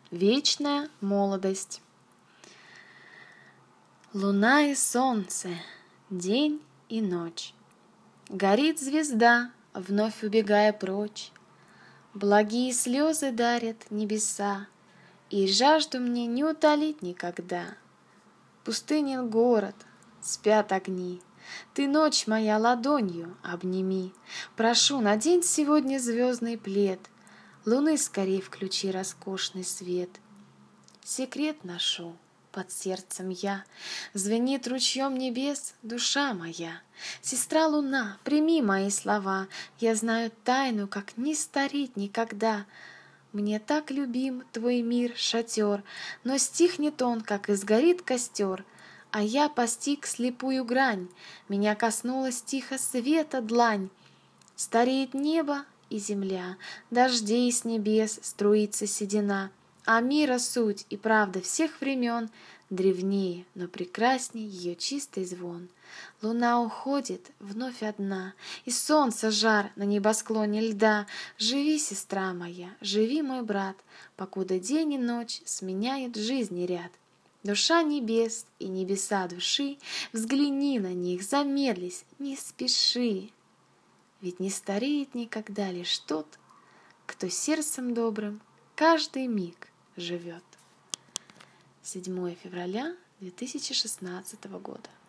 Вечная молодость. Луна и солнце, день и ночь. Горит звезда, вновь убегая прочь. Благие слезы дарят небеса, и жажду мне не утолить никогда. Пустынен город, спят огни. Ты, ночь моя, ладонью обними. Прошу, надень сегодня звездный плед, Луны скорей включи роскошный свет. Секрет ношу под сердцем я, Звенит ручьем небес душа моя. Сестра Луна, прими мои слова, Я знаю тайну, как не стареть никогда. Мне так любим твой мир, шатер, Но стихнет он, как и сгорит костер. А я постиг слепую грань, Меня коснулась тихо света длань. Стареет небо и земля, Дождей с небес струится седина, А мира суть и правда всех времен Древнее, но прекрасней ее чистый звон. Луна уходит вновь одна, И солнце жар на небосклоне льда. Живи, сестра моя, живи, мой брат, Покуда день и ночь сменяют жизни ряд. Душа небес и небеса души, Взгляни на них, замедлись, не спеши. Ведь не стареет никогда лишь тот, Кто сердцем добрым каждый миг живет. 7 февраля 2016 года.